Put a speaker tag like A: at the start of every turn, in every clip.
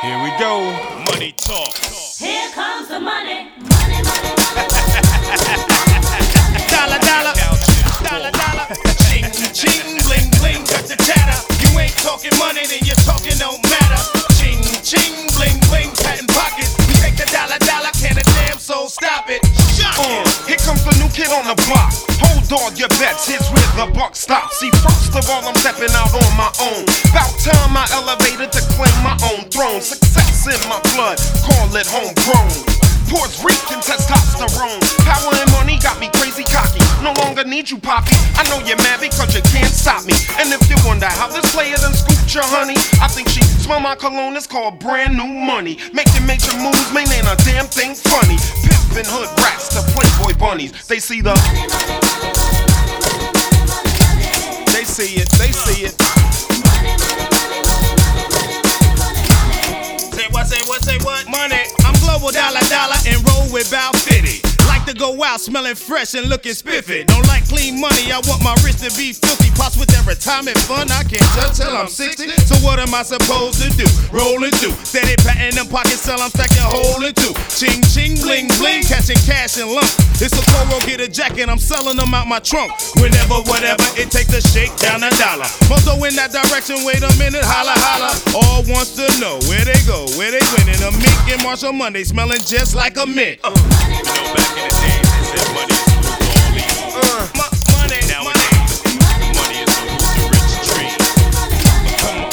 A: Here we go.
B: Money talk.
C: Here comes the money. Money, money, money, money, money, money.
B: Dollar, dollar. Dollar, dollar. Ching, ching, bling, bling. Got the chatter. You ain't talking money, then your talking don't matter. Ching, ching, bling, bling. Patent pockets. We take the dollar, dollar. Can a damn soul stop it?
A: Here comes the new kid on the block. Hold all your bets, here's where the buck stops. See, first of all, I'm stepping out on my own. About time I elevated to claim my own throne. Success in my blood, call it homegrown. Puerto Rican testosterone. Power and money got me crazy cocky. No longer need you, Poppy. I know you're mad because you can't stop me. And if you wonder how this player done scooped your honey, I think she smell my cologne, it's called brand new money. Making major moves, man, ain't a damn thing funny. Pimpin' hood rats to Playboy bunnies. They see the
C: money, money, money, money, money, money, money, money.
A: They see it, they see it.
C: Money, money, money, money, money, money, money, money.
B: Say what? Money. I'm global dollar, dollar, and roll with Bow Fitty. Like to go out smelling fresh and looking spiffy. Don't like clean money, I want my wrist to be filthy. Pops with that retirement fund, I can't touch till I'm 60. So what am I supposed to do? Rollin' through, steady patting them pockets till I'm stacking holding two. Ching, ching, bling, bling, catching cash in lumps. It's a Coro, get a jacket, I'm selling them out my trunk. Whenever, whatever, it takes to shake down a dollar. Mozo in that direction, wait a minute, holla, holla. All wants to know where they go, where they winning. A Mink and Marshall Monday, smelling just like a mint.
C: Money, money,
B: Back in the days, they said money is the root of all evil. Money. Nowadays, money is the root of rich dreams. Come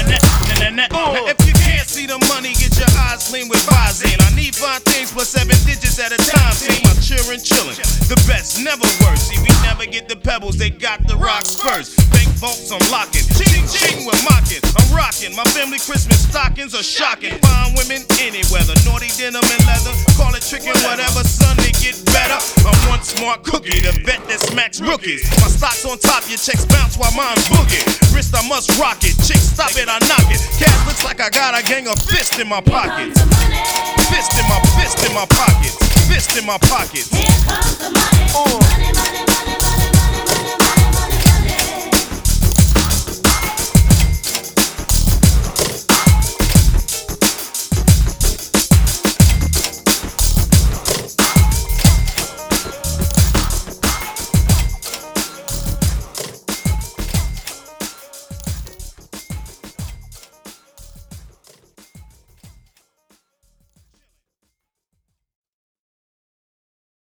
B: on. Now, if you can't see the money, get your eyes clean with Visine. I need 5 things plus 7 digits at a time. See my children chillin'. The best, never worse. See, we never get the pebbles, they got the rocks first. Bank vaults, I'm locking. Ching, ching, we're mocking. I'm rocking. My family Christmas stockings are shocking. Fine women, any weather. Naughty denim and leather. Call it trickin', whatever, son, they get better. I'm one smart cookie, the vet that smacks rookies. My stock's on top, your checks bounce while mine's boogie. Wrist, I must rock it. Chicks, stop it, I knock it. Cash looks like I got a gang of fists in my pockets.
C: comes the money.
B: Fist in my pockets. Fist in my pockets.
C: Here comes the money.